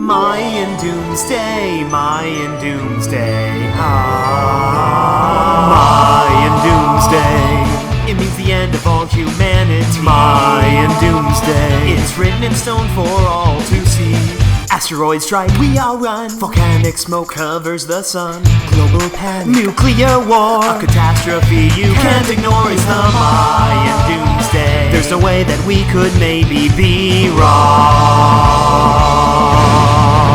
Mayan doomsday, Mayan doomsday. Mayan doomsday. It means the end of all humanity. Mayan doomsday. It's written in stone for all to see. Asteroids strike, we all run. Volcanic smoke covers the sun. Global panic, nuclear war, a catastrophe you can't ignore is the Mayan doomsday. There's no way that we could maybe be wrong.